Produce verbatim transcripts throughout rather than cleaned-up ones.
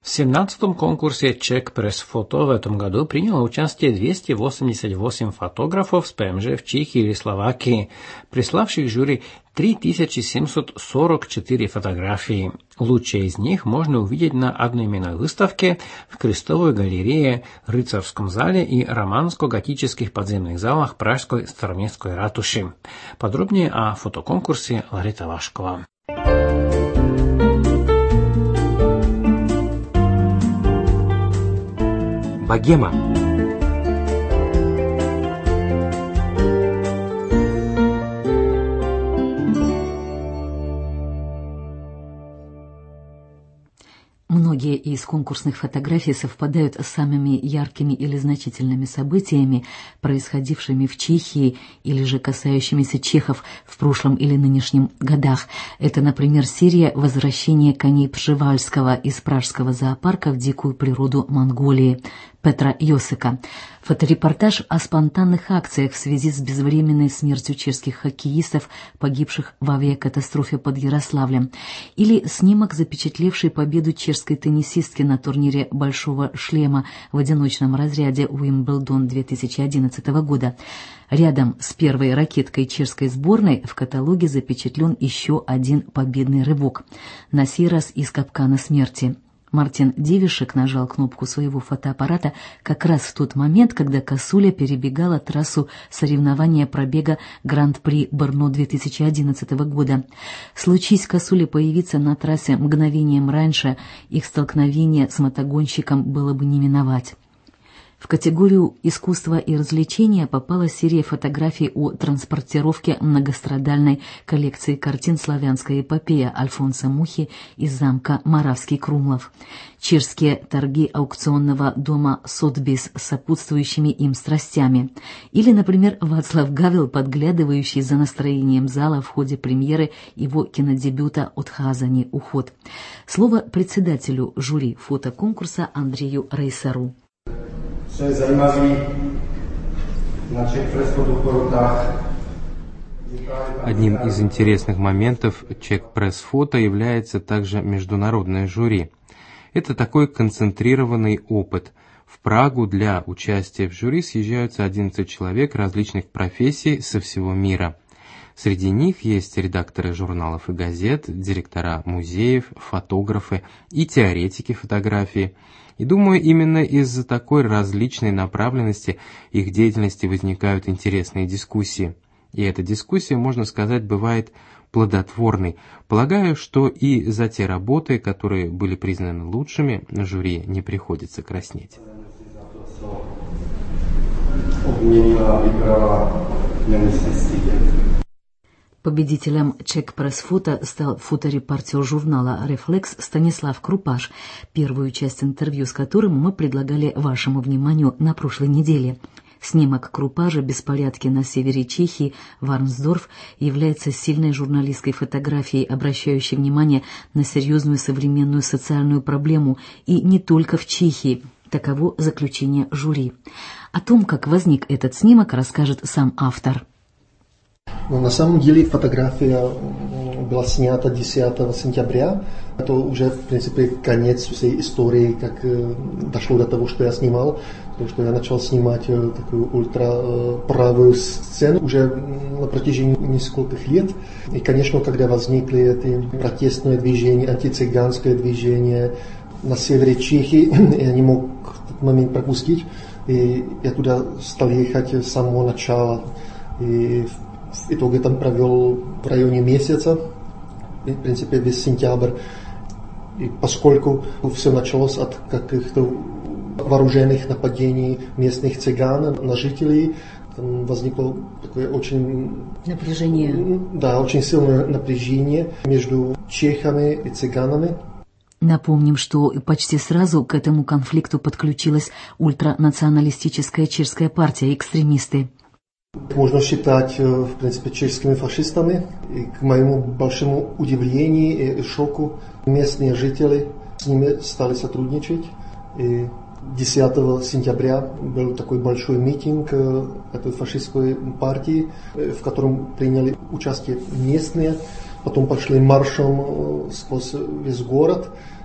В семнадцатом конкурсе Czech Press Photo в этом году приняло участие двести восемьдесят восемь фотографов с ПМЖ в Чехии или Словакии, приславших жюри три тысячи семьсот сорок четыре фотографии. Лучшие из них можно увидеть на одноименной выставке в Крестовой галерее, Рыцарском зале и романско-готических подземных залах Пражской Староместской ратуши. Подробнее о фотоконкурсе Ларита Вашкова. Богема. Многие из конкурсных фотографий совпадают с самыми яркими или значительными событиями, происходившими в Чехии или же касающимися чехов в прошлом или нынешнем годах. Это, например, серия «Возвращение коней Пжевальского» из пражского зоопарка в дикую природу Монголии Петра Йосика. Фоторепортаж о спонтанных акциях в связи с безвременной смертью чешских хоккеистов, погибших в авиакатастрофе под Ярославлем. Или снимок, запечатлевший победу чешской теннисистки на турнире «Большого шлема» в одиночном разряде Уимблдон две тысячи одиннадцатого года. Рядом с первой ракеткой чешской сборной в каталоге запечатлен еще один победный рывок, на сей раз из капкана смерти. Мартин Дивишек нажал кнопку своего фотоаппарата как раз в тот момент, когда косуля перебегала трассу соревнования пробега Гран-при Брно две тысячи одиннадцатого года. Случись косуле появиться на трассе мгновением раньше, их столкновение с мотогонщиком было бы не миновать. В категорию «Искусство и развлечения» попала серия фотографий о транспортировке многострадальной коллекции картин «Славянская эпопея» Альфонса Мухи из замка Моравский Крумлов. Чешские торги аукционного дома Сотбис с сопутствующими им страстями. Или, например, Вацлав Гавел, подглядывающий за настроением зала в ходе премьеры его кинодебюта «От Хазани. Уход». Слово председателю жюри фотоконкурса Андрею Рейсеру. Co je zajímavé na Czech Press Photo porotách. Одним из интересных моментов Czech Press Photo является также международное жюри. Это такой концентрированный опыт. В Прагу для участия в жюри съезжаются одиннадцать человек различных профессий со всего мира. Среди них есть редакторы журналов и газет, директора музеев, фотографы и теоретики фотографии. И думаю, именно из-за такой различной направленности их деятельности возникают интересные дискуссии. И эта дискуссия, можно сказать, бывает плодотворной. Полагаю, что и за те работы, которые были признаны лучшими, жюри не приходится краснеть. Победителем Czech Press Photo стал фоторепортер журнала «Рефлекс» Станислав Крупаш, первую часть интервью с которым мы предлагали вашему вниманию на прошлой неделе. Снимок Крупажа «Беспорядки на севере Чехии», Вармсдорф, является сильной журналистской фотографией, обращающей внимание на серьезную современную социальную проблему, и не только в Чехии. Таково заключение жюри. О том, как возник этот снимок, расскажет сам автор. No, na samом деле фотография была снята десятого сентября. Это уже, в принципе, конец всей истории, как дошло до того, что я снимал. Потому что я начал снимать такую ультраправую сцену уже на протяжении нескольких лет. И, конечно, когда возникли эти протестные движения, антицыганское движение на севере Чехии, я не мог этот момент пропустить. И я туда стал ехать с самого начала. И в итоге там провел в районе месяца, в принципе, весь сентябрь. И поскольку все началось от каких-то вооруженных нападений местных цыган на жителей, там возникло такое очень... Напряжение. Да, очень сильное напряжение между чехами и цыганами. Напомним, что почти сразу к этому конфликту подключилась ультранационалистическая чешская партия, экстремисты. Можно считать, в принципе, чешскими фашистами. И к моему большому удивлению и шоку местные жители с ними стали сотрудничать. И десятого сентября был такой большой митинг этой фашистской партии, в котором приняли участие местные. Потом пошли маршем сквозь весь город.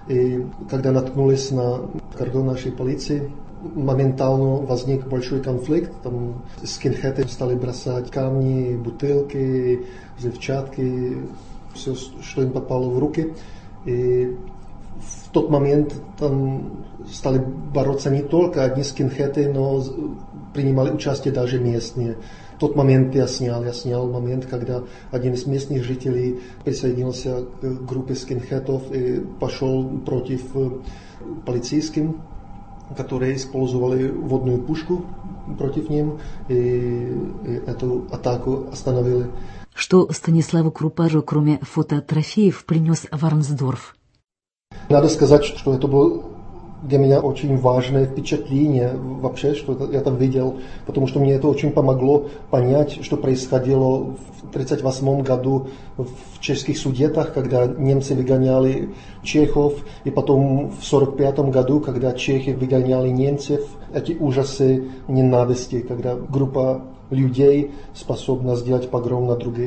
И когда наткнулись на кордон нашей полиции, моментально возник большой конфликт. Там скинхеды стали бросать камни, бутылки, взрывчатки, все, что им попало в руки. И в тот момент там стали бороться не только одни скинхеды, но принимали участие даже местные. В тот момент я снял, я снял момент, когда один из местных жителей присоединился к группе скинхедов и пошел против полицейских, которые использовали водную пушку против них, и эту атаку остановили. Что Станиславу Крупажу, кроме фототрофеев, принес Вармсдорф? Надо сказать, что это было для меня очень важное впечатление вообще, что я там видел, потому что мне это очень помогло понять, что происходило в тысяча девятьсот тридцать восьмом году в чешских Судетах, когда немцы выгоняли чехов, и потом в тысяча девятьсот сорок пятом году, когда чехи выгоняли немцев. Эти ужасы ненависти, когда группа людей способна сделать погром на других.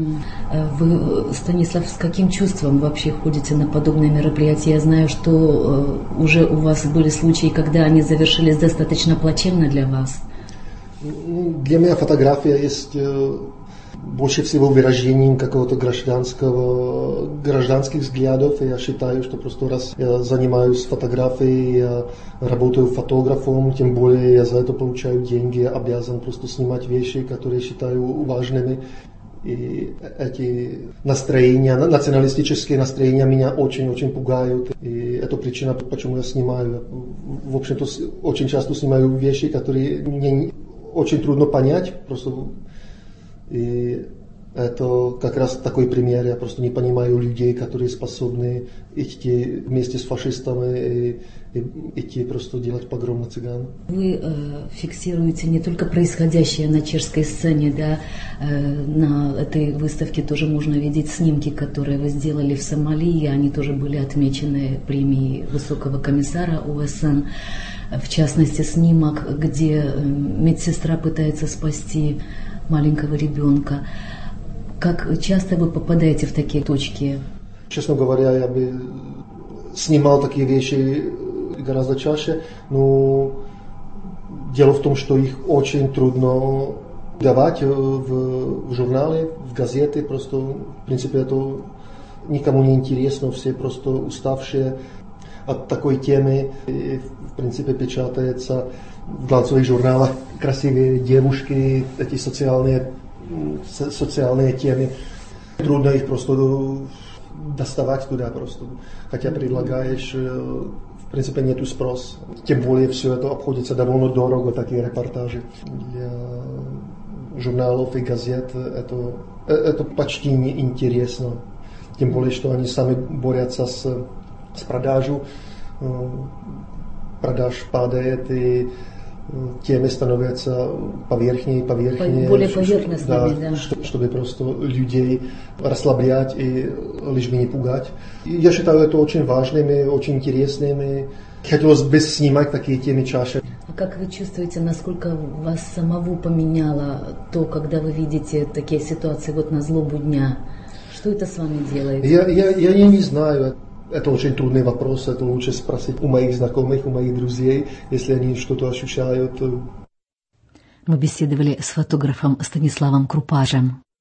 Вы, Станислав, с каким чувством вообще ходите на подобные мероприятия? Я знаю, что уже у вас были случаи, когда они завершились достаточно плачевно для вас. Для меня фотография есть больше всего выражением какого-то гражданского, гражданских взглядов. И я считаю, что просто раз я занимаюсь фотографией, я работаю фотографом, тем более я за это получаю деньги, я обязан просто снимать вещи, которые считаю важными. И эти настроения, националистические настроения меня очень-очень пугают. И это причина, почему я снимаю. В общем-то, очень часто снимаю вещи, которые мне очень трудно понять. Просто. И это как раз такой пример. Я просто не понимаю людей, которые способны идти вместе с фашистами и, и идти просто делать погром на цыган. Вы э, фиксируете не только происходящее на чешской сцене, да, э, на этой выставке тоже можно видеть снимки, которые вы сделали в Сомали, они тоже были отмечены премией Высокого комиссара ОСН. В частности, снимок, где медсестра пытается спасти маленького ребенка. Как часто вы попадаете в такие точки? Честно говоря, я бы снимал такие вещи гораздо чаще, но дело в том, что их очень трудно давать в, в журнале, в газеты. Просто, в принципе, это никому не интересно, все просто уставшие от такой темы. И, в принципе, печатается в глянцевых журналах красивые девушки, эти социальные, социальные темы. Трудно их просто доставать туда просто. Хотя предлагаешь, в принципе, нету спрос. Тем более все это обходится довольно дорого, такие репортажи. Для журналов и газет это, это почти неинтересно. Тем более, что они сами борются с, с продажей. Продаж падает, и темы становятся поверхнее и поверхнее. Более поверхностными, да. да. Чтобы просто людей расслаблять и лишь бы не пугать. И я считаю это очень важным и очень интересным. И хотелось бы снимать такие темы чаще. А как вы чувствуете, насколько вас самого поменяло то, когда вы видите такие ситуации вот на злобу дня? Что это с вами делает? Я, я, я, я не знаю. Это очень трудный вопрос, это лучше спросить у моих знакомых, у моих друзей, если они что-то ощущают. Мы беседовали с фотографом Станиславом Крупажем.